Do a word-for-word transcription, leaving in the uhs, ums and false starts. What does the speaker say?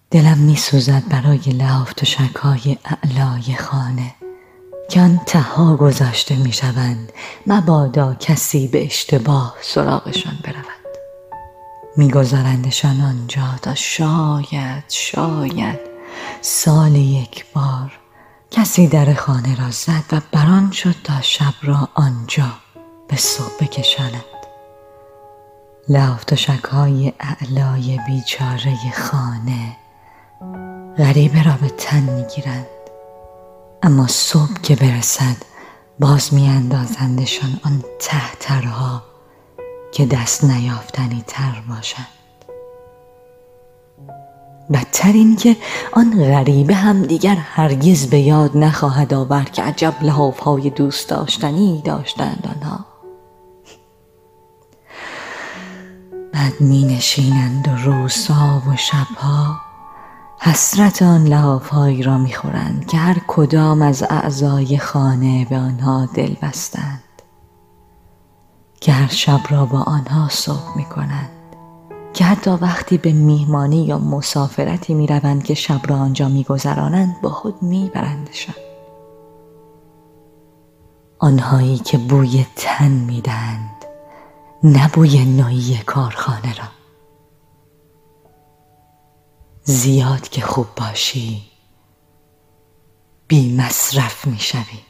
دلم می سوزد برای لحاف تشک‌های اعلای خانه که آن ته‌ها گذاشته می شوند مبادا کسی به اشتباه سراغشان برود. می گذارندشان آنجا تا شاید شاید سال یک بار کسی در خانه را زد و بران شد تا شب را آنجا به صبح بکشاند. لحاف تشک‌های اعلای بیچاره خانه غریبه را به تن می گیرند، اما صبح که برسد باز می اندازندشان آن تهترها که دست نیافتنی تر باشند. بدتر این که آن غریبه هم دیگر هرگز به یاد نخواهد آورد که عجب لحاف‌های دوست داشتنی داشتند آنها. بعد می نشینند و روزها و شبها حسرت آن لحاف‌هایی را می خورند که هر کدام از اعضای خانه به آنها دل بستند، که هر شب را با آنها صبح می کنند، که حتی وقتی به میهمانی یا مسافرتی می روند که شب را آنجا می گذرانند با خود می برندشان. آنهایی که بوی تن می دهند، نه بوی نایی کارخانه را. زیاد که خوب باشی بی مصرف می شوی.